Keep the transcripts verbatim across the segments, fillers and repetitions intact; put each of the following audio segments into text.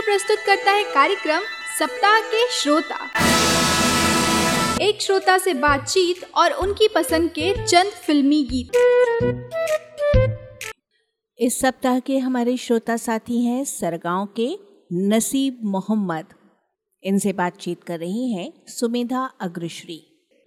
प्रस्तुत करता है कार्यक्रम सप्ताह के श्रोता। एक श्रोता से बातचीत और उनकी पसंद के चंद फिल्मी गीत। इस सप्ताह के हमारे श्रोता साथी हैं सरगांव के नसीब मोहम्मद। इनसे बातचीत कर रही हैं सुमेधा अग्रश्री।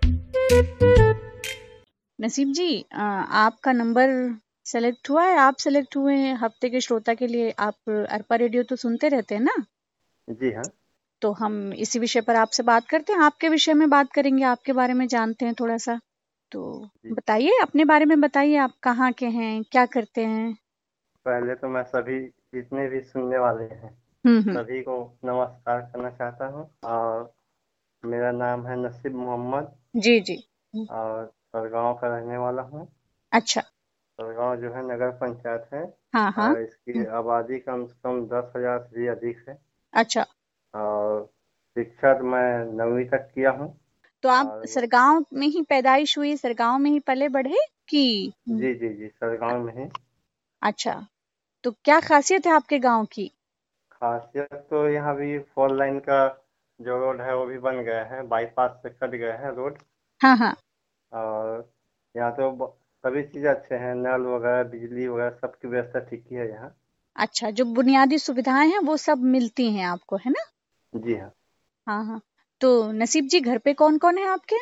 नसीब जी, आपका नंबर सेलेक्ट हुआ है, आप सेलेक्ट हुए हैं हफ्ते के श्रोता के लिए। आप अरपा रेडियो तो सुनते रहते हैं ना? जी हाँ। तो हम इसी विषय पर आपसे बात करते हैं, आपके विषय में बात करेंगे, आपके बारे में जानते हैं थोड़ा सा। तो बताइए, अपने बारे में बताइए, आप कहाँ के हैं, क्या करते हैं? पहले तो मैं सभी जितने भी सुनने वाले हैं सभी को नमस्कार करना चाहता हूँ। और मेरा नाम है नसीब मोहम्मद। जी जी। और सरगांव का रहने वाला हूँ। अच्छा। सरगांव जो है नगर पंचायत है। हाँ हाँ। और इसकी आबादी कम से कम दस हजार से भी अधिक है। अच्छा। और शिक्षा मैं नवीं तक किया हूँ। तो आप सरगांव में ही पैदाइश हुई, सरगांव में ही पले बढ़े कि? जी जी जी, सरगांव में ही। अच्छा, तो क्या खासियत है आपके गांव की? खासियत तो यहाँ भी फोर लाइन का जो रोड है वो भी बन गया है, बाईपास से कट गया है रोड। हाँ हाँ। और यहाँ तो सभी चीज़ अच्छे हैं, नल वगैरह बिजली वगैरह सबकी व्यवस्था ठीक ही है यहाँ। अच्छा, जो बुनियादी सुविधाएं हैं वो सब मिलती हैं आपको, है ना? जी हाँ। हाँ हाँ। तो नसीब जी, घर पे कौन कौन है आपके?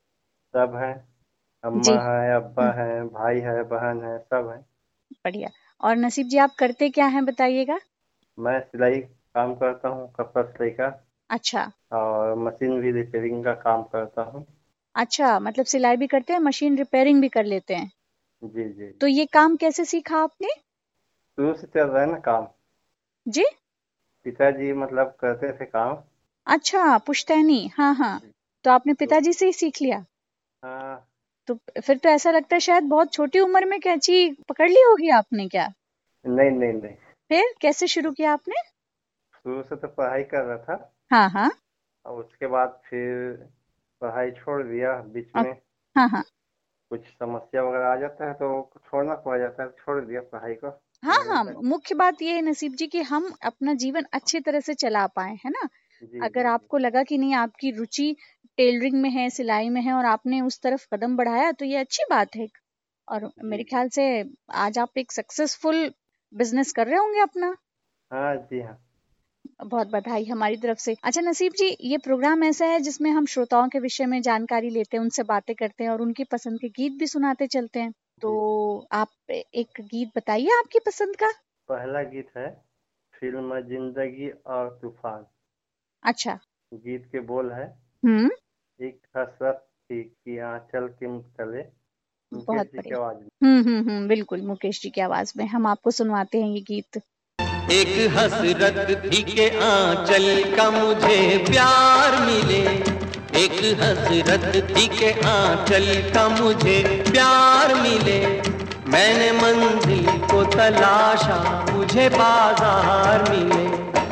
सब है, अम्मा है, अब्बा है, भाई है, बहन है, सब है। बढ़िया। और नसीब जी, आप करते क्या हैं बताइएगा? मैं सिलाई काम करता हूँ, कपड़ा सिलाई का। अच्छा। और मशीन भी रिपेयरिंग का काम करता हूँ। अच्छा, मतलब सिलाई भी करते हैं, मशीन रिपेयरिंग भी कर लेते हैं? जी जी। तो ये काम कैसे सीखा आपने? शुरू से चल रहा है ना काम। जी। पिताजी मतलब करते थे काम। अच्छा, पुश्तैनी। हाँ हाँ। तो आपने पिताजी से ही सीख लिया? हाँ। तो फिर तो ऐसा लगता है शायद बहुत छोटी उम्र में कैंची पकड़ ली होगी आपने, क्या? नहीं नहीं नहीं। फिर कैसे शुरू किया आपने? शुरू से तो पढ़ाई कर रहा था। हाँ हाँ। और उसके बाद फिर पढ़ाई छोड़ दिया बीच में। हाँ हाँ। कुछ समस्या वगैरह आ जाता है तो छोड़ना पड़ जाता है, छोड़ दिया पढ़ाई को। हाँ हाँ, मुख्य बात ये है नसीब जी कि हम अपना जीवन अच्छी तरह से चला पाए, है ना? जी, अगर जी, आपको लगा कि नहीं, आपकी रुचि टेलरिंग में है, सिलाई में है, और आपने उस तरफ कदम बढ़ाया, तो ये अच्छी बात है। और मेरे ख्याल से आज आप एक सक्सेसफुल बिजनेस कर रहे होंगे अपना। हाँ जी हाँ। बहुत बधाई हमारी तरफ से। अच्छा नसीब जी, ये प्रोग्राम ऐसा है जिसमें हम श्रोताओं के विषय में जानकारी लेते हैं, उनसे बातें करते हैं और उनकी पसंद के गीत भी सुनाते चलते हैं। तो आप एक गीत बताइए आपकी पसंद का। पहला गीत है फिल्म जिंदगी और तूफान। अच्छा। गीत के बोल है, हम्म। एक हसरत थी कि आंचल के मुतले। मुकेश बहुत जी की बढ़िया। आवाज में। हम्म हम्म हम्म बिल्कुल, मुकेश जी की आवाज में हम आपको सुनवाते हैं ये गीत। एक हसरत थी के आंचल का मुझे प्यार मिले, एक हसरत थी के आंचल का मुझे प्यार मिले। मैंने मंजिल को तलाशा, मुझे बाजार मिले।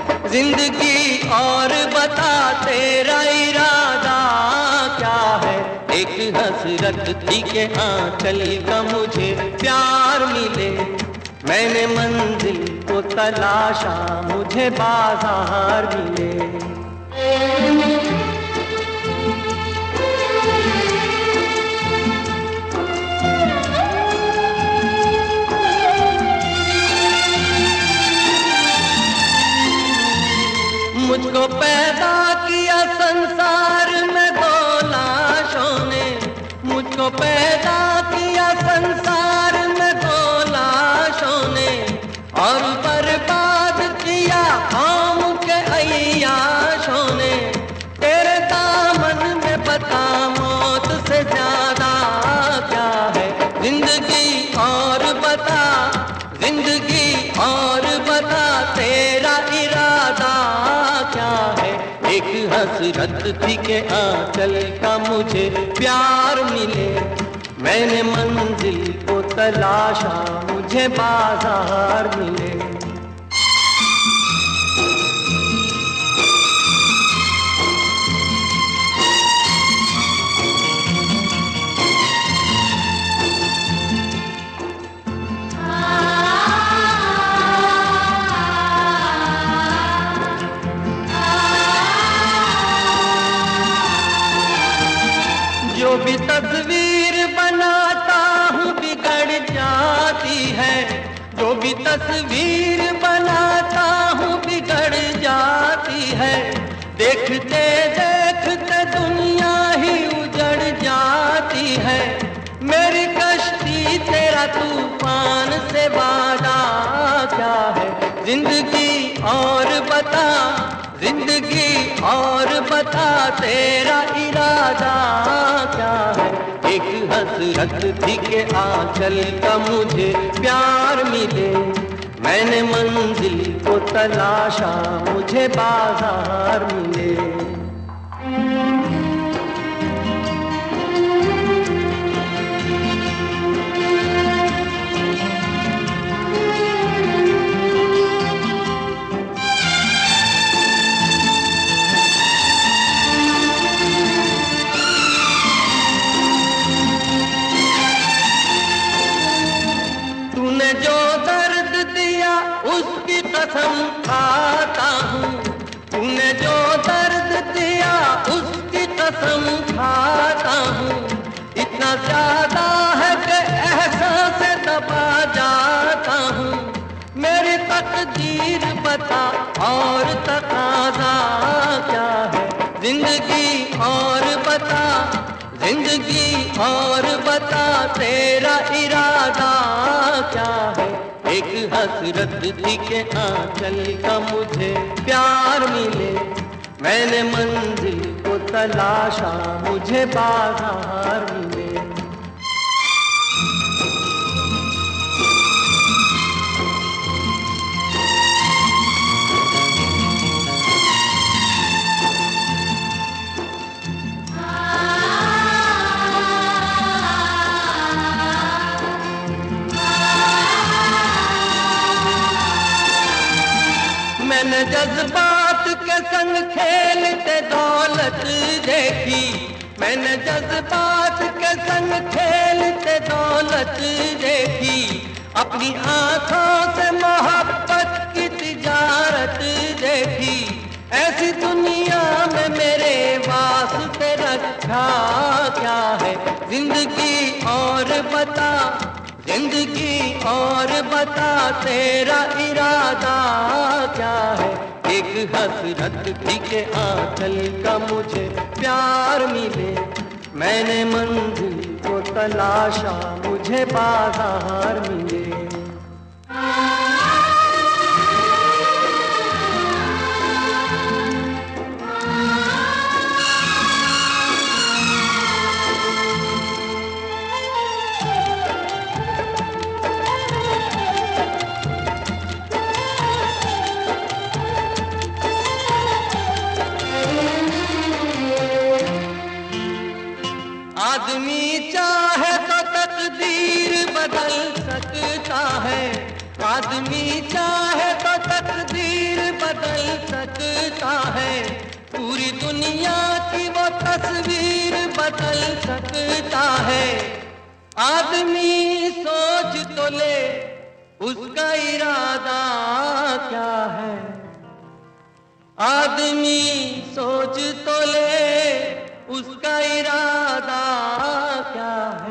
जिंदगी और बता तेरा इरादा क्या है, एक हसरत थी के आंचल का मुझे प्यार मिले। मैंने मंजिल को तलाशा, मुझे बाजार मिले। मुझको पैदा किया संसार में दो लाशों ने, मुझको पैदा किया संसार में दो लाशों ने, और बर्बाद किया कौम के अय्याशों ने। तेरे दामन में बता मौत से ज्यादा क्या है, जिंदगी और बता, जिंदगी और बता तेरा इरादा क्या है। एक हसरत थी के आंचल का मुझे प्यार मिले। मैंने मंजिल को तलाशा, मुझे बाजार मिले। तस्वीर बनाता हूँ बिगड़ जाती है, देखते देखते दुनिया ही उजड़ जाती है। मेरी कश्ती तेरा तूफान से वादा क्या है, जिंदगी और बता, जिंदगी और बता तेरा इरादा क्या है। एक हसरत थी के आंचल का मुझे प्यार मिले, मैंने मंजिल को तलाशा मुझे बाजार मिले। कसम खाता हूँ, तूने जो दर्द दिया उसकी कसम खाता हूँ। इतना ज्यादा है कि एहसास से दबा जाता हूँ। मेरी तकदीर बता और तकाज़ा क्या है, जिंदगी और बता, जिंदगी और बता तेरा इरादा क्या है। एक हसरत थी के आंचल का मुझे प्यार मिले, मैंने मंजिल को तलाशा मुझे बाजार मिले। मैंने जज्बात के संग खेलते दौलत देखी, मैंने जज्बात के संग खेलते दौलत देखी। अपनी आंखों से मोहब्बत की तिजारत देखी। ऐसी दुनिया में मेरे वास्ते रखा क्या है, जिंदगी और बता, जिंदगी और बता तेरा इरादा क्या है। एक हसरत थी के आंचल का मुझे प्यार मिले, मैंने मंजिल को तलाशा मुझे बाजार मिले। आदमी चाहे तो तकदीर बदल सकता है, आदमी चाहे तो तकदीर बदल सकता है। पूरी दुनिया की वो तस्वीर बदल सकता है। आदमी सोच तो ले उसका इरादा क्या है, आदमी सोच तो ले उसका इरादा क्या है।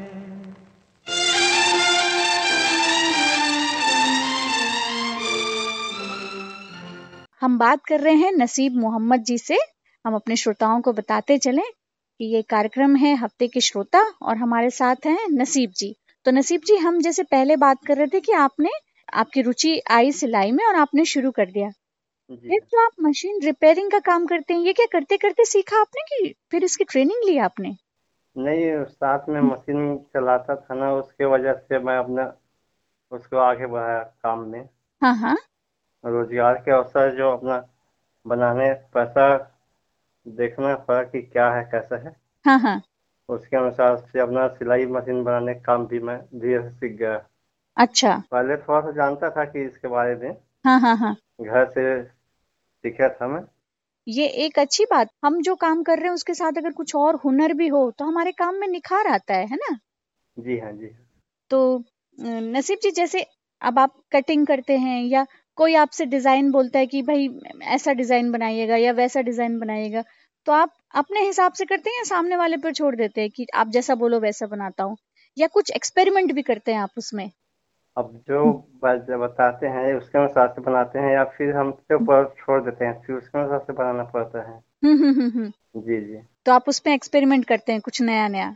हम बात कर रहे हैं नसीब मोहम्मद जी से। हम अपने श्रोताओं को बताते चलें कि ये कार्यक्रम है हफ्ते के श्रोता और हमारे साथ हैं नसीब जी। तो नसीब जी, हम जैसे पहले बात कर रहे थे कि आपने आपकी रुचि आई सिलाई में और आपने शुरू कर दिया। फिर जो आप मशीन रिपेयरिंग का काम करते हैं, ये क्या करते करते सीखा आपने कि फिर इसकी ट्रेनिंग ली आपने? नहीं, साथ में मशीन चलाता था ना, उसके वजह से मैं अपना उसको आगे बढ़ाया काम में। हाँ हाँ। रोजगार के अवसर जो अपना बनाने, पैसा देखना पड़ा कि क्या है कैसा है। हाँ हाँ। उसके अनुसार से अपना सिलाई मशीन बनाने का काम भी मैं धीरे से सीख गया। अच्छा। पहले थोड़ा सा जानता था कि इसके बारे में। हाँ हाँ हाँ। घर से सीखा था मैं। ये एक अच्छी बात, हम जो काम कर रहे हैं उसके साथ अगर कुछ और हुनर भी हो तो हमारे काम में निखार आता है, है ना? जी हाँ जी। तो नसीब जी, जैसे अब आप कटिंग करते हैं या कोई आपसे डिजाइन बोलता है कि भाई ऐसा डिजाइन बनाइएगा या वैसा डिजाइन बनाइएगा, तो आप अपने हिसाब से करते हैं या सामने वाले पर छोड़ देते हैं कि आप जैसा बोलो वैसा बनाता हूँ, या कुछ एक्सपेरिमेंट भी करते हैं आप उसमें? अब जो बात बताते हैं उसके अनुसार से बनाते हैं, या फिर हम के ऊपर छोड़ देते हैं, फिर उसके अनुसार से बनाना पड़ता है। हम्म हम्म हम्म हम्म। जी जी तो आप उसमें एक्सपेरिमेंट करते हैं कुछ नया नया।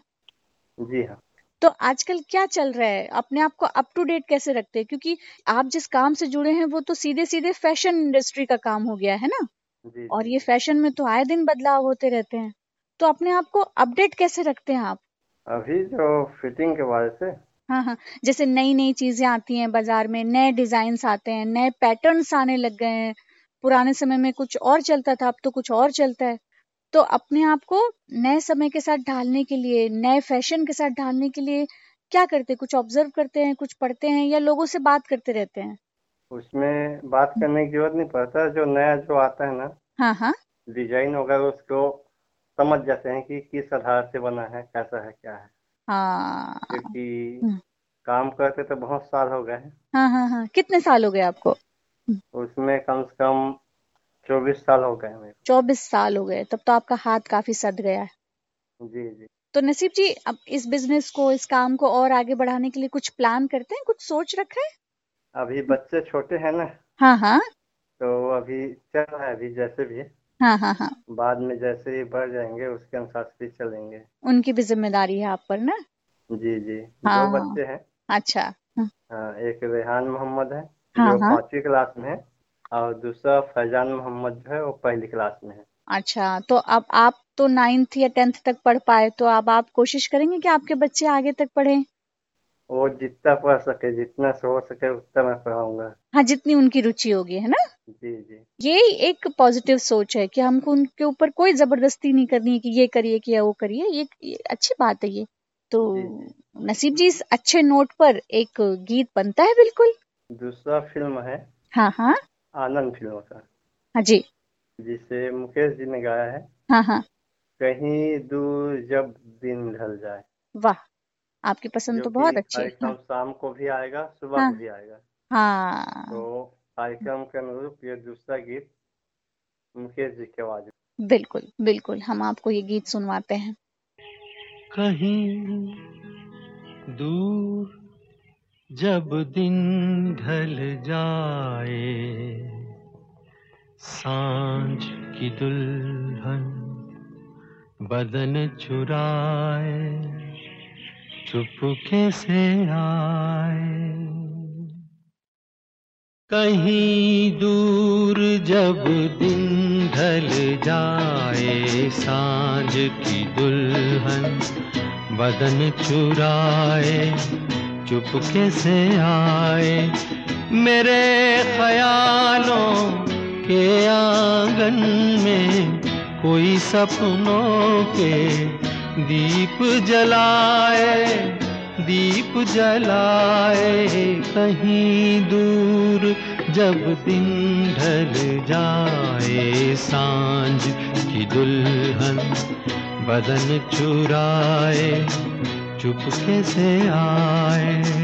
जी हाँ। तो आजकल क्या चल रहा है, अपने आप को अप टू डेट कैसे रखते हैं, क्योंकि आप जिस काम से जुड़े हैं वो तो सीधे सीधे फैशन इंडस्ट्री का काम हो गया है ना, जी और जी ये फैशन में तो आए दिन बदलाव होते रहते हैं, तो अपने आप को अपडेट कैसे रखते हैं आप? अभी जो फिटिंग के वजह से। हाँ हाँ, जैसे नई नई चीजें आती हैं बाजार में, नए डिजाइन्स आते हैं, नए पैटर्न्स आने लग गए हैं। पुराने समय में कुछ और चलता था, अब तो कुछ और चलता है। तो अपने आप को नए समय के साथ ढालने के लिए, नए फैशन के साथ ढालने के लिए क्या करते हैं? कुछ ऑब्जर्व करते हैं, कुछ पढ़ते हैं, या लोगों से बात करते रहते हैं? उसमें बात करने की जरूरत नहीं पड़ता, जो नया जो आता है ना हाँ हाँ डिजाइन वगैरह, उसको समझ जाते हैं कि किस आधार से बना है, कैसा है, क्या है। हाँ क्योंकि हम्म, काम करते तो बहुत साल हो गए हैं, हाँ हाँ हाँ। कितने साल हो गए आपको? उसमें कम से कम चौबीस साल हो गए मेरे। चौबीस साल हो गए, तब तो आपका हाथ काफी सध गया है। जी जी तो नसीब जी, अब इस बिजनेस को, इस काम को और आगे बढ़ाने के लिए कुछ प्लान करते हैं, कुछ सोच रखा है? अभी बच्चे छोटे हैं ना, हाँ हाँ तो अभी चल रहा है, अभी जैसे भी है। हाँ हाँ हाँ। बाद में जैसे ही बढ़ जाएंगे उसके अनुसार से भी चलेंगे। उनकी भी जिम्मेदारी है आप पर ना। जी जी दो हाँ। बच्चे हैं। अच्छा। हाँ, एक रेहान मोहम्मद है हाँ जो हाँ। पांचवी क्लास में है, और दूसरा फैजान मोहम्मद जो है वो पहली क्लास में है। अच्छा, तो अब आप तो नाइन्थ या टेंथ तक पढ़ पाए, तो अब आप कोशिश करेंगे कि आपके बच्चे आगे तक पढ़ें? वो जितना पढ़ सके, जितना से हो सके उतना मैं पढ़ाऊंगा। हाँ, जितनी उनकी रुचि होगी, है ना। जी जी ये एक पॉजिटिव सोच है कि हमको उनके ऊपर कोई जबरदस्ती नहीं करनी है कि ये करिए कि या वो करिए। ये, ये अच्छी बात है ये तो। जी जी नसीब जी, इस अच्छे नोट पर एक गीत बनता है बिल्कुल। दूसरा फिल्म है हाँ हाँ आनंद फिल्म का, हाँ जी। जिसे मुकेश जी ने गाया है। हाँ हाँ। कहीं दूर जब दिन ढल जाए, वाह, आपकी पसंद जो तो कि बहुत अच्छी है। हाँ कार्यक्रम शाम को भी आएगा, सुबह हाँ को भी आएगा। हाँ। तो कार्यक्रम के अनुरूप ये दूसरा गीत मुकेश जी की आवाज में। बिल्कुल बिल्कुल, हम आपको ये गीत सुनवाते हैं। कहीं दूर जब दिन ढल जाए, सांझ की दुल्हन बदन चुराए, चुपके से आए। कहीं दूर जब दिन ढल जाए, सांझ की दुल्हन बदन चुराए, चुपके से आए, मेरे ख्यालों के आंगन में कोई सपनों के दीप जलाए, दीप जलाए। कहीं दूर जब दिन ढल जाए, सांझ की दुल्हन बदन चुराए, चुपके से आए।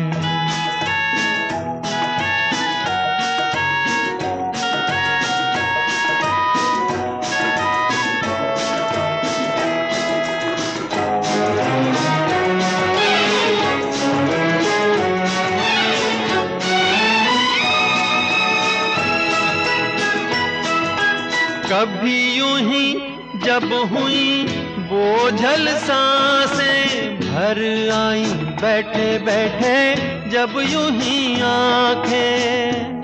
कभी यूं ही जब हुई बोझल सांसें भर आई, बैठे बैठे जब यूं ही आंखें,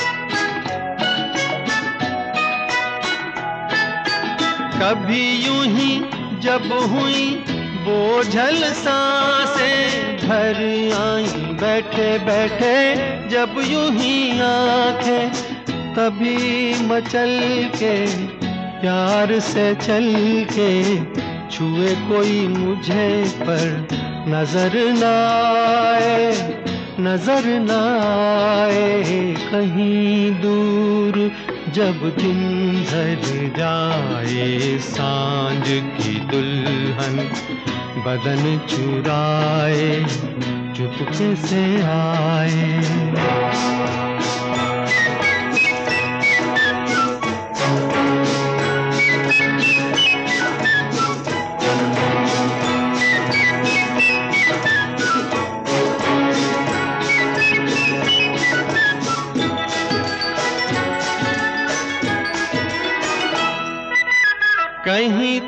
कभी यूं ही जब हुई बोझल सांसें भर आई, बैठे बैठे जब यूं ही आंखें, तभी मचल के प्यार से चल के छुए कोई मुझे पर नजर न आए, नजर न आए। कहीं दूर जब दिन ढल जाए, सांझ की दुल्हन बदन चुराए, चुपके से आए।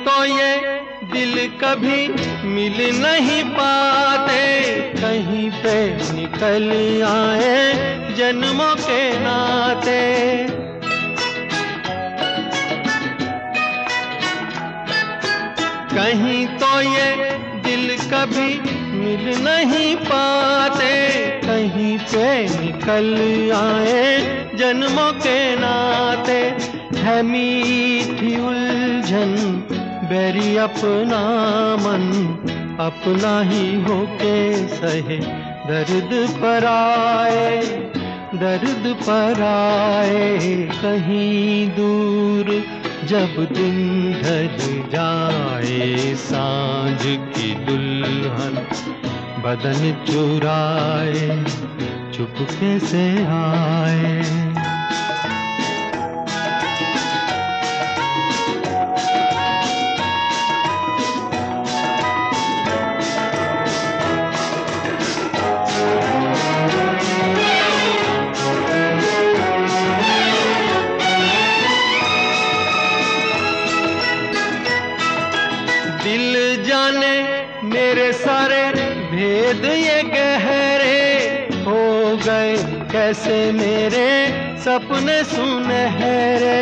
तो ये दिल कभी मिल नहीं पाते, कहीं पे निकल आए जन्मों के नाते। कहीं तो ये दिल कभी मिल नहीं पाते, कहीं पे निकल आए जन्मों के नाते। है मीठी उलझन बैरी अपना मन, अपना ही होके सहे दर्द पर आए, दर्द पर आए। कहीं दूर जब दिन ढल जाए, सांझ की दुल्हन बदन चुराए, चुपके से आए। दिल जाने मेरे सारे भेद ये गहरे हो गए, कैसे मेरे सपने सुनहरे।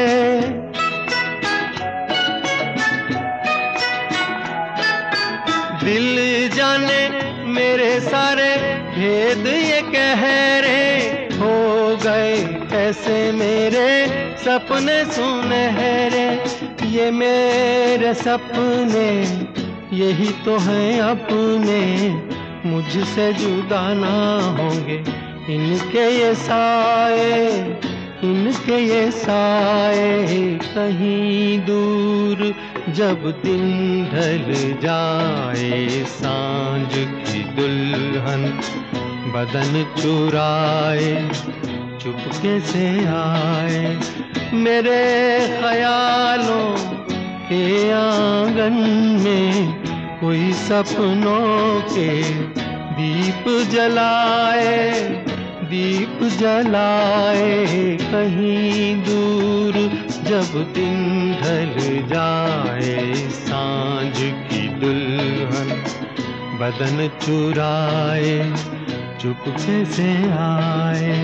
दिल जाने मेरे सारे भेद ये गहरे हो गए, कैसे मेरे सपने सुनहरे। ये मेरे सपने यही तो हैं अपने, मुझसे जुदा ना होंगे इनके ये साए, इनके ये साए। कहीं दूर जब दिन ढल जाए, सांझ की दुल्हन बदन चुराए, चुपके से आए। मेरे ख्यालों के आंगन में कोई सपनों के दीप जलाए, दीप जलाए। कहीं दूर जब दिन ढल जाए, सांझ की दुल्हन बदन चुराए, चुपके से आए।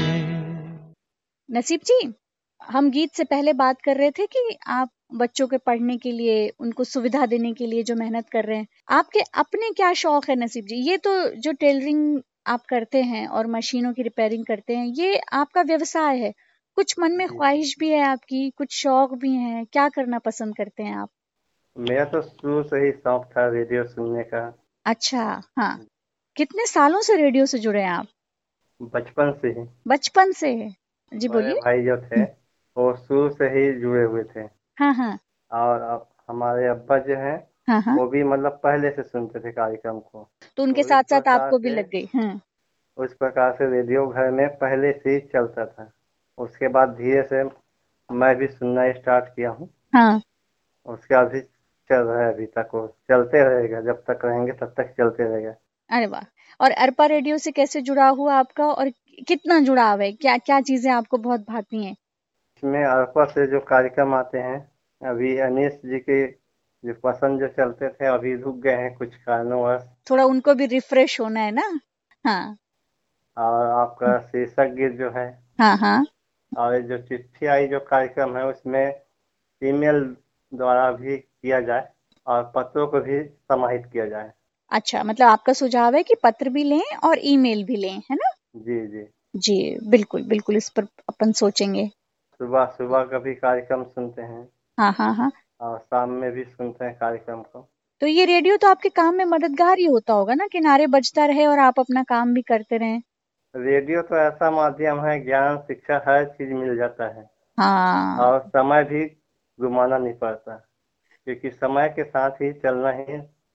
नसीब जी, हम गीत से पहले बात कर रहे थे कि आप बच्चों के पढ़ने के लिए, उनको सुविधा देने के लिए जो मेहनत कर रहे हैं, आपके अपने क्या शौक है नसीब जी? ये तो जो टेलरिंग आप करते हैं और मशीनों की रिपेयरिंग करते हैं, ये आपका व्यवसाय है। कुछ मन में ख्वाहिश भी है आपकी, कुछ शौक भी है, क्या करना पसंद करते हैं आप? मेरा तो शुरू से ही शौक था रेडियो सुनने का। अच्छा, हाँ। कितने सालों से रेडियो से जुड़े हैं आप? बचपन से ही। बचपन से? जी बोलिए। भाई जो थे वो शुरू से ही जुड़े हुए थे। हाँ हाँ। और अब हमारे अब्बा जो हैं, हाँ हाँ। वो भी मतलब पहले से सुनते थे कार्यक्रम को, तो उनके तो साथ इस साथ प्रकार आपको भी से- लग गई। हाँ। उस प्रकार से रेडियो घर में पहले से ही चलता था। उसके बाद धीरे से मैं भी सुनना स्टार्ट किया हूँ। हाँ। उसके बाद भी चल रहा है, अभी तक वो चलते रहेगा, जब तक रहेंगे तब तक चलते रहेगा। अरे वाह। और अरपा रेडियो से कैसे जुड़ा हुआ आपका, और कितना जुड़ाव है? क्या क्या चीजें आपको बहुत भाती हैं? इसमें अरपा से जो कार्यक्रम आते हैं, अभी अनीश जी के जो पसंद जो चलते थे, अभी रुक गए हैं कुछ कारणवश। थोड़ा उनको भी रिफ्रेश होना है ना। हाँ। और आपका शीर्षक गीत जो है, हाँ हाँ। और जो चिट्ठी आई जो कार्यक्रम है, उसमें ईमेल द्वारा भी किया जाए और पत्रों को भी समाहित किया जाए। अच्छा, मतलब आपका सुझाव है कि पत्र भी लें और ईमेल भी लें, है ना? जी जी जी बिल्कुल बिल्कुल, इस पर अपन सोचेंगे। सुबह सुबह का भी कार्यक्रम सुनते हैं हाँ हाँ हाँ। और शाम में भी सुनते हैं कार्यक्रम को। तो ये रेडियो तो आपके काम में मददगार ही होता होगा ना, किनारे बजता रहे और आप अपना काम भी करते रहें। रेडियो तो ऐसा माध्यम है, ज्ञान शिक्षा हर चीज मिल जाता है। हाँ। और समय भी घुमाना नहीं पड़ता, क्योंकि समय के साथ ही चलना ही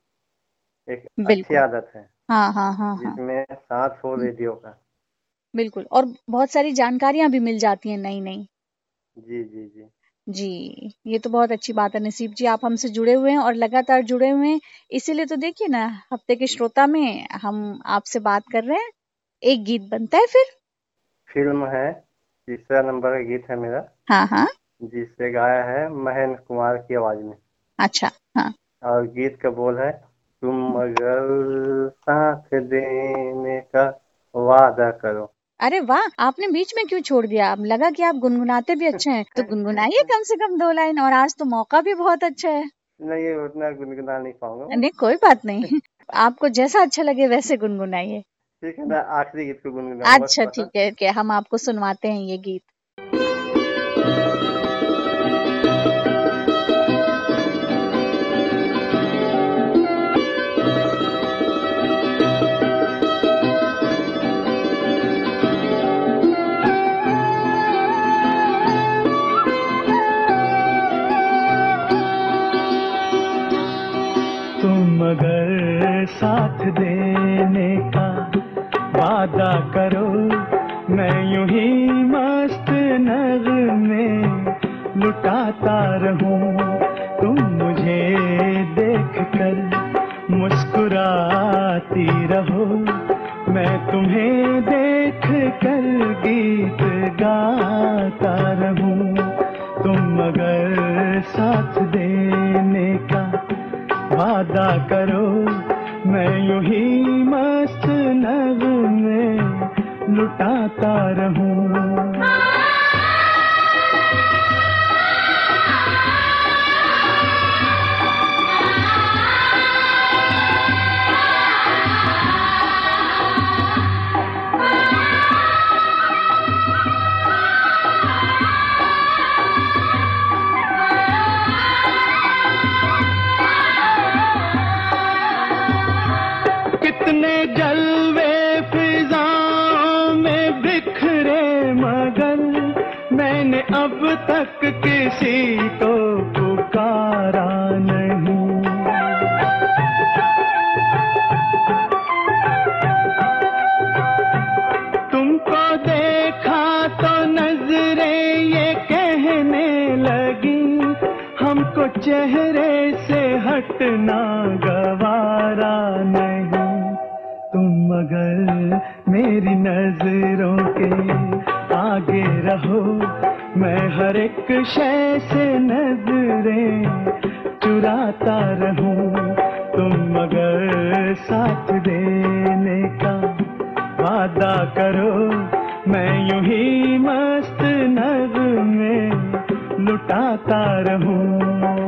एक अच्छी आदत है। हाँ हाँ हाँ हाँ। जिसमें साथ हो रेडियो का। बिल्कुल, और बहुत सारी जानकारियां भी मिल जाती हैं नई नई। जी जी जी जी, ये तो बहुत अच्छी बात है नसीब जी, आप हमसे जुड़े हुए हैं और लगातार जुड़े हुए हैं। इसीलिए तो देखिए ना, हफ्ते के श्रोता में हम आपसे बात कर रहे हैं। एक गीत बनता है फिर। फिल्म है, तीसरा नंबर का गीत है मेरा। हाँ हाँ। जिसे गाया है महेंद्र कुमार की आवाज में। अच्छा, हाँ। और गीत का बोल है, तुम अगर साथ देने का वादा करो। अरे वाह, आपने बीच में क्यों छोड़ दिया? अब लगा कि आप गुनगुनाते भी अच्छे हैं, तो गुनगुनाइए कम से कम दो लाइन, और आज तो मौका भी बहुत अच्छा है। नहीं, उतना गुनगुना नहीं पाऊंगा। नहीं, कोई बात नहीं। आपको जैसा अच्छा लगे वैसे गुनगुनाइए। ठीक है ना, आखिरी गीत को गुनगुनाऊंगा अच्छा, थोड़ा सा। ठीक है, क्या हम आपको सुनवाते हैं ये गीत। तुम अगर साथ देने का वादा करो, मैं यूं ही मस्त नगमे लुटाता रहूं। तुम मुझे देख कर मुस्कुराती रहो, मैं तुम्हें देख कर गीत गाता रहूं। तुम अगर साथ देने का वादा करो, मैं यूं ही मस्त नगमे लुटाता रहूं। कितने जलवे फिजाओं में बिखरे, मगर मैंने अब तक किसी को पुकारा नहीं। तुमको देखा तो नजरें ये कहने लगी, हमको चेहरे से हटना गवारा नहीं। तुम अगर मेरी नजरों के आगे रहो, मैं हर एक शय से नजरें चुराता रहूं। तुम अगर साथ देने का वादा करो, मैं यूं ही मस्त नगमे लुटाता रहूं।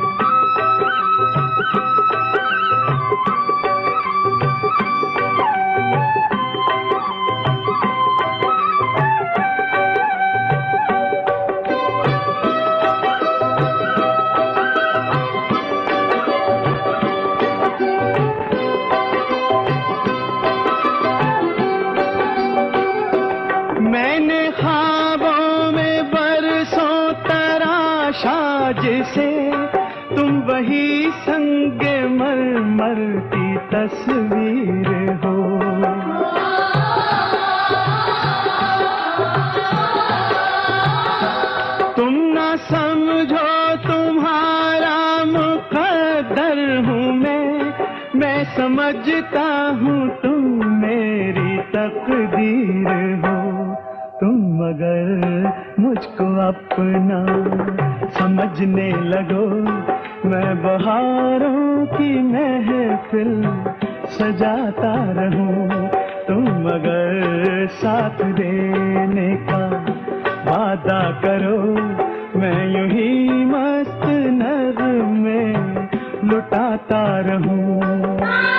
मैंने ख्वाबों में बरसों तराशा जिसे, तुम वही संगे मरमर की तस्वीर हो। तुम ना समझो तुम्हारा मुकद्दर हूँ मैं, मैं समझता हूँ तुम मेरी तकदीर हो। तुम अगर मुझको अपना समझने लगो, मैं बहारों की महफिल सजाता रहूं। तुम अगर साथ देने का वादा करो, मैं यूं ही मस्त नगमे लुटाता रहूं।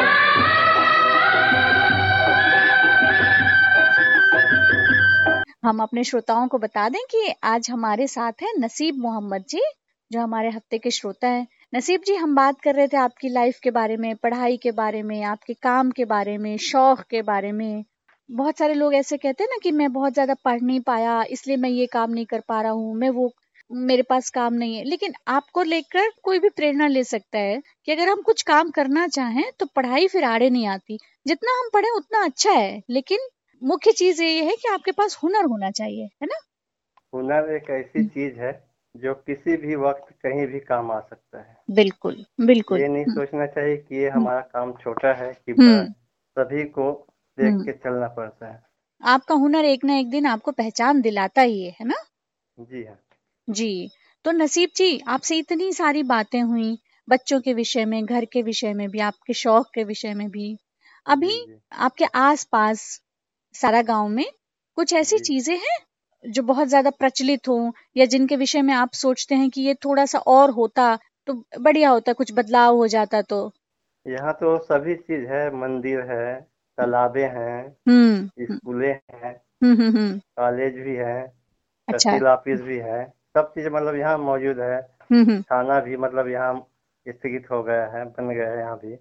हम अपने श्रोताओं को बता दें कि आज हमारे साथ हैं नसीब मोहम्मद जी, जो हमारे हफ्ते के श्रोता हैं। नसीब जी, हम बात कर रहे थे आपकी लाइफ के बारे में, पढ़ाई के बारे में, आपके काम के बारे में, शौक के बारे में। बहुत सारे लोग ऐसे कहते हैं ना कि मैं बहुत ज्यादा पढ़ नहीं पाया, इसलिए मैं ये काम नहीं कर पा रहा हूँ, मैं वो मेरे पास काम नहीं है। लेकिन आपको लेकर कोई भी प्रेरणा ले सकता है कि अगर हम कुछ काम करना चाहें तो पढ़ाई फिर आड़े नहीं आती। जितना हम पढ़े उतना अच्छा है, लेकिन मुख्य चीज ये है कि आपके पास हुनर होना चाहिए, है ना? हुनर एक ऐसी चीज है जो किसी भी वक्त कहीं भी काम आ सकता है। बिल्कुल बिल्कुल। ये नहीं सोचना चाहिए कि ये हमारा काम छोटा है कि हम्म। बड़ा, सभी को देख के चलना पड़ता है। आपका हुनर एक ना एक दिन आपको पहचान दिलाता ही है, है ना? जी हाँ जी। तो नसीब जी, आपसे इतनी सारी बातें हुई, बच्चों के विषय में, घर के विषय में भी, आपके शौक के विषय में भी। अभी जी जी आपके आसपास सारा गांव में कुछ ऐसी जी। चीजें हैं जो बहुत ज्यादा प्रचलित हो, या जिनके विषय में आप सोचते हैं कि ये थोड़ा सा और होता तो बढ़िया होता, कुछ बदलाव हो जाता तो? यहाँ तो सभी चीज है, मंदिर है, तालाबे हैं, हम्म स्कूलें हैं, हम्म हम्म हम्म कॉलेज भी है, अच्छा। तहसील ऑफिस भी है, सब चीज मतलब यहाँ मौजूद है। हम्म हम्म थाना भी मतलब यहाँ स्थगित हो गया है, बन गया है यहाँ भी।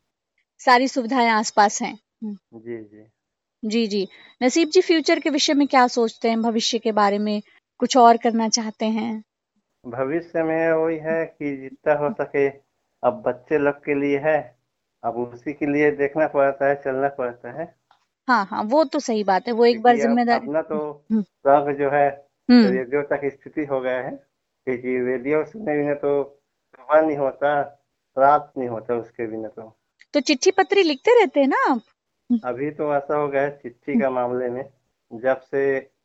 सारी सुविधाएं आसपास हैं। हम्म, जी जी। जी जी। नसीब जी, फ्यूचर के विषय में क्या सोचते हैं, भविष्य के बारे में कुछ और करना चाहते हैं? भविष्य में वही है कि जितना हो सके, अब बच्चे लोग के लिए है, अब उसी के लिए देखना पड़ता है, चलना पड़ता है। हाँ हाँ, वो तो सही बात है, वो एक बार क्योंकि अब जिम्मेदारी। अपना तो हम्म शौक जो है हम्म रेडियो तक स्थिति हो गया है। क्योंकि रेडियो सुनने बिना तो सुबह नहीं होता, रात नहीं होता उसके बिना तो। तो चिट्ठी पत्री लिखते रहते हैं ना आप? अभी तो ऐसा हो गया है चिट्ठी का मामले में, जब से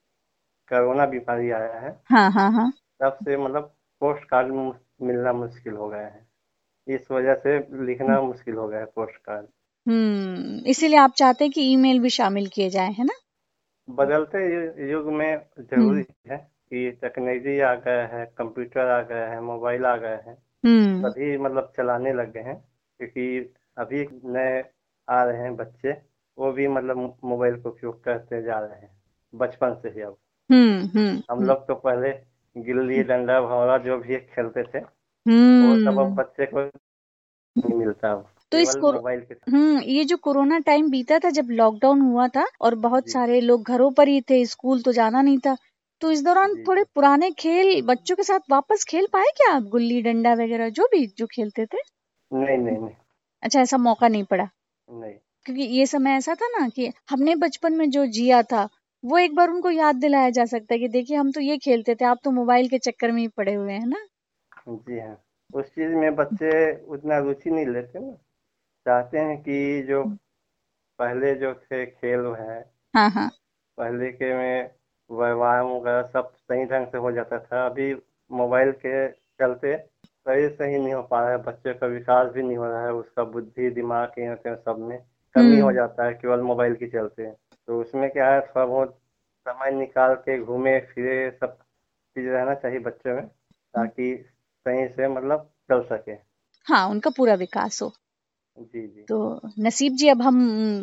कोरोना बीमारी आया है हाँ हाँ हाँ। तब से मतलब पोस्ट कार्ड मिलना मुश्किल हो गया है। इस वजह से लिखना मुश्किल हो गया है पोस्ट कार्ड। हम्म इसीलिए आप चाहते हैं कि ईमेल भी शामिल किए जाए, है ना? बदलते यु- युग में हम्म जरूरी है कि टेक्नोलॉजी आ गया है, कंप्यूटर आ गया है, मोबाइल आ गए हैं, हम्म सभी मतलब चलाने लग गए हैं। क्योंकि अभी नए आ रहे हैं बच्चे, वो भी मतलब मोबाइल का उपयोग करते जा रहे हैं बचपन से ही। अब हम्म हम्म हम हम्म लोग तो पहले गिल्ली डंडा भौरा जो भी खेलते थे, वो सब अब हम्म। बच्चे को नहीं मिलता, अब तो इस केवल कोर मोबाइल के साथ। हम्म ये जो कोरोना टाइम बीता था, जब लॉकडाउन हुआ था और बहुत जी सारे लोग घरों पर ही थे, स्कूल तो जाना नहीं था, तो इस दौरान जी थोड़े जी। पुराने खेल बच्चों के साथ वापस खेल पाए क्या आप, गुल्ली डंडा वगैरह जो भी जो खेलते थे? नहीं नहीं नहीं अच्छा, ऐसा मौका नहीं पड़ा? नहीं। क्योंकि ये समय ऐसा था ना कि हमने बचपन में जो जिया था, वो एक बार उनको याद दिलाया जा सकता है कि देखिए हम तो ये खेलते थे, आप तो मोबाइल के चक्कर में ही पड़े हुए हैं ना। जी हाँ, उस चीज में बच्चे उतना रुचि नहीं लेते ना। चाहते हैं कि जो पहले जो थे खेल है, हाँ हाँ। पहले के में व्यायाम वगैरह सब सही ढंग से हो जाता था। अभी मोबाइल के चलते सही सही नहीं हो पा रहा है, बच्चे का विकास भी नहीं हो रहा है, उसका बुद्धि दिमाग ये होते हैं सब में कमी हो हम्म जाता है केवल मोबाइल के चलते। तो उसमें क्या है, थोड़ा बहुत समय निकाल के घूमे फिरे सब चीज रहना चाहिए बच्चों में, ताकि सही से मतलब चल सके। हाँ, उनका पूरा विकास हो। जी जी। तो नसीब जी, अब हम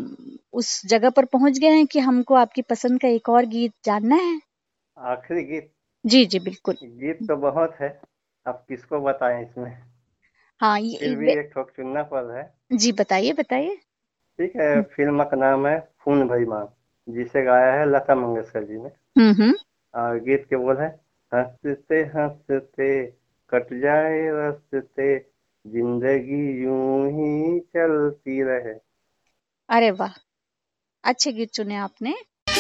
उस जगह पर पहुंच गए हैं कि हमको आपकी पसंद का एक और गीत जानना है। आखिरी गीत? जी जी बिल्कुल। गीत तो बहुत है, अब किसको बताएं इसमें, हाँ, ये फिर भी वे- एक ठोक चुनना पड़ रहा है। जी बताइए बताइए। ठीक है, फिल्म का नाम है खून भरी मांग, जिसे गाया है लता मंगेशकर जी ने। हम्म हम्म और गीत के बोल है, हंसते हंसते कट जाए रस्ते, जिंदगी यूं ही चलती रहे। अरे वाह, अच्छे गीत चुने आपने।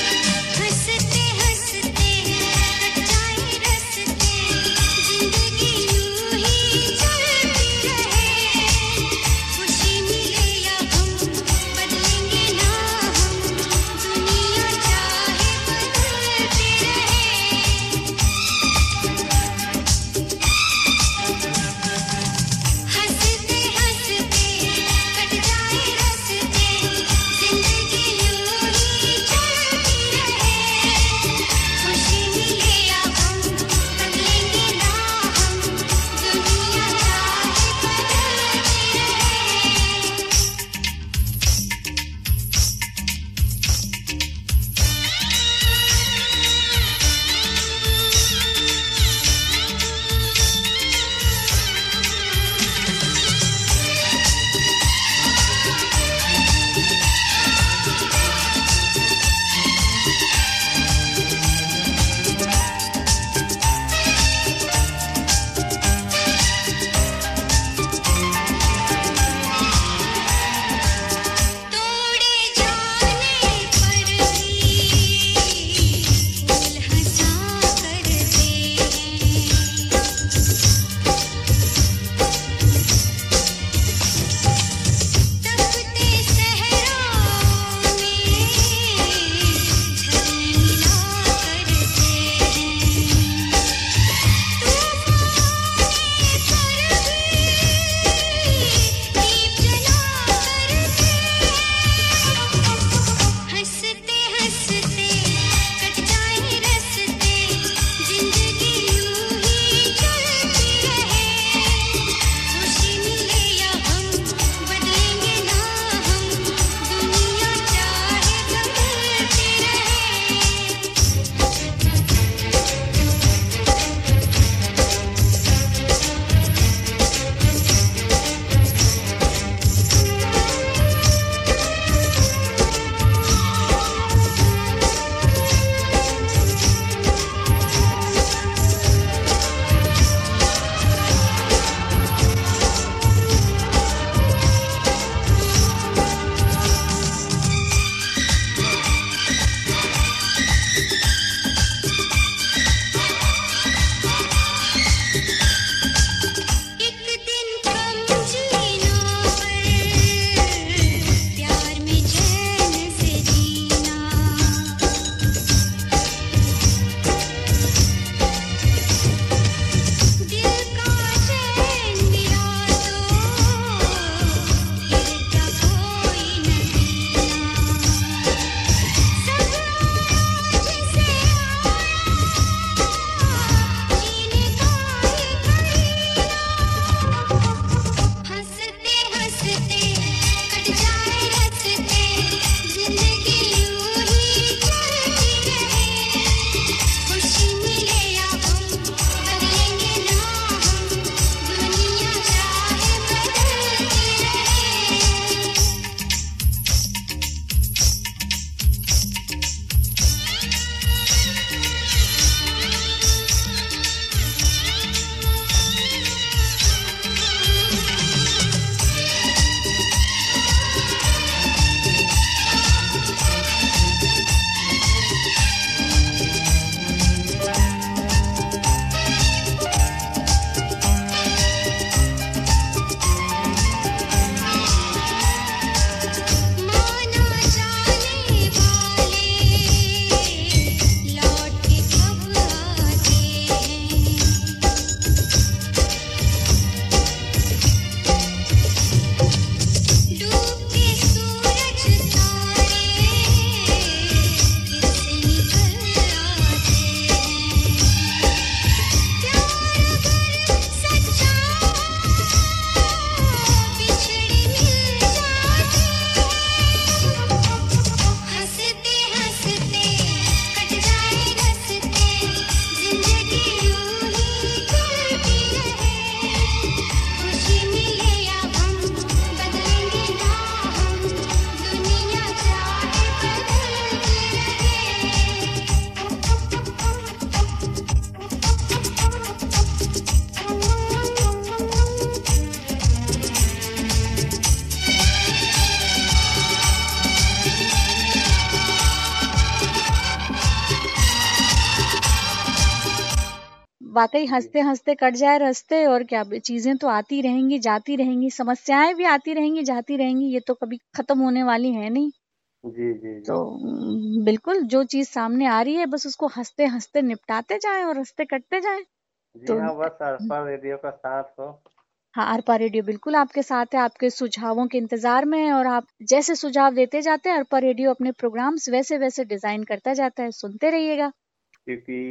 हंसते हंसते कट जाए रस्ते, जिंदगी यूं ही चलती रहे, खुशी मिले या गम बदलेंगे ना हम, दुनिया चाहे बदलती रहे। हंसते हंसते कट जाए रस्ते, जिंदगी यूं ही चलती वाकई हंसते हंसते कट जाए रास्ते, और क्या चीजें तो आती रहेंगी जाती रहेंगी, समस्याएं भी आती रहेंगी जाती रहेंगी, ये तो कभी खत्म होने वाली है नहीं। जी जी जी। तो उम, बिल्कुल जो चीज सामने आ रही है बस उसको हंसते हंसते निपटाते जाएं और रास्ते कटते जाएं। जी तो हाँ, बस अरपा रेडियो का साथ हो। हाँ, अरपा रेडियो बिल्कुल आपके साथ है, आपके सुझावों के इंतजार में है, और आप जैसे सुझाव देते जाते हैं अरपा रेडियो अपने प्रोग्राम्स वैसे वैसे डिजाइन करता जाता है, सुनते रहिएगा। क्योंकि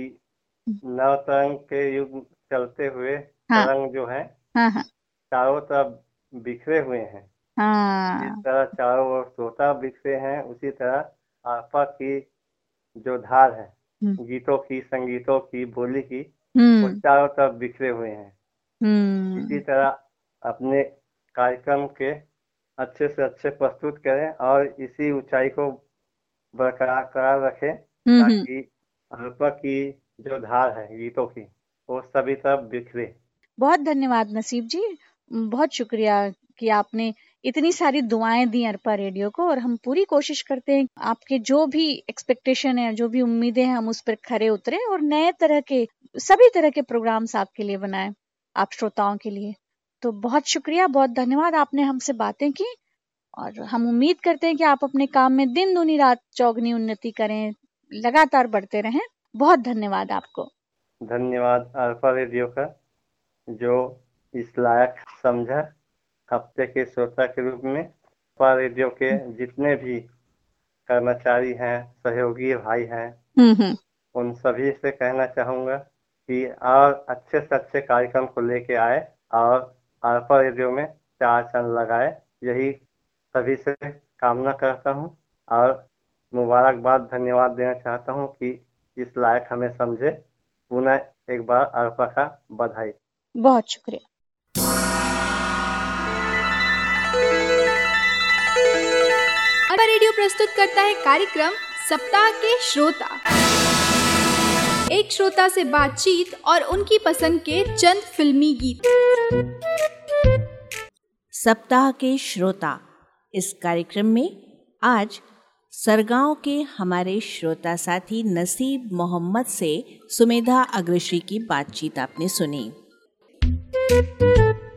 नव तरंग के युग चलते हुए हाँ तरंग जो है हाँ हाँ चारों तरफ बिखरे हुए हैं। जिस हाँ। तरह चारों ओर श्रोता बिखरे हैं, उसी तरह आसपास की जो धार है हम्म गीतों की, संगीतों की, बोली की, वो हम्म चारों तरफ बिखरे हुए हैं। इसी हम्म तरह अपने कार्यक्रम के अच्छे से अच्छे प्रस्तुत करें और इसी ऊंचाई को बरकरार करार रखें, हम्म हम्म। ताकि अल्पा की जो धार है गीतों की वो सभी तरफ बिखरे। बहुत धन्यवाद नसीब जी, बहुत शुक्रिया कि आपने इतनी सारी दुआएं दी अरपा रेडियो को, और हम पूरी कोशिश करते हैं आपके जो भी एक्सपेक्टेशन है, जो भी उम्मीदें हैं, हम उस पर खरे उतरे और नए तरह के सभी तरह के प्रोग्राम्स आपके लिए बनाएं, आप श्रोताओं के लिए। तो बहुत शुक्रिया, बहुत धन्यवाद, आपने हमसे बातें की, और हम उम्मीद करते हैं कि आप अपने काम में दिन दूनी रात चौगनी उन्नति करें, लगातार बढ़ते रहें। बहुत धन्यवाद आपको। धन्यवाद अल्फा रेडियो का, जो इस लायक समझा हफ्ते के श्रोता के रूप में। अल्फा रेडियो के जितने भी कर्मचारी हैं, सहयोगी भाई हैं, हम्म हम्म। उन सभी से कहना चाहूँगा कि और अच्छे से अच्छे कार्यक्रम को लेके आए और अल्फा रेडियो में चार चांद लगाए, यही सभी से कामना करता हूँ। और मुबारकबाद, धन्यवाद देना चाहता हूँ कि इस लायक हमें समझे। पुनः एक बार अल्फा का बधाई। बहुत शुक्रिया। अरपा रेडियो प्रस्तुत करता है कार्यक्रम सप्ताह के श्रोता। एक श्रोता से बातचीत और उनकी पसंद के चंद फिल्मी गीत। सप्ताह के श्रोता इस कार्यक्रम में आज सरगांव के हमारे श्रोता साथी नसीब मोहम्मद से सुमेधा अग्रश्री की बातचीत आपने सुनी।